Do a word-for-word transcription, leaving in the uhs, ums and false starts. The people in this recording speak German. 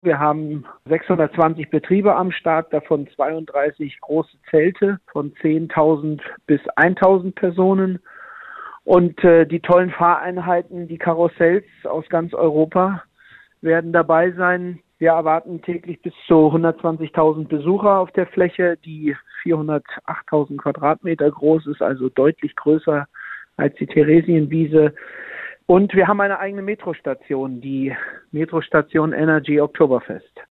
Wir haben sechshundertzwanzig Betriebe am Start, davon zweiunddreißig große Zelte von zehntausend bis tausend Personen. Und äh, die tollen Fahreinheiten, die Karussells aus ganz Europa werden dabei sein. Wir erwarten täglich bis zu hundertzwanzigtausend Besucher auf der Fläche, die vierhundertachttausend Quadratmeter groß ist, also deutlich größer als die Theresienwiese. Und wir haben eine eigene Metrostation, die Metrostation Energy Oktoberfest.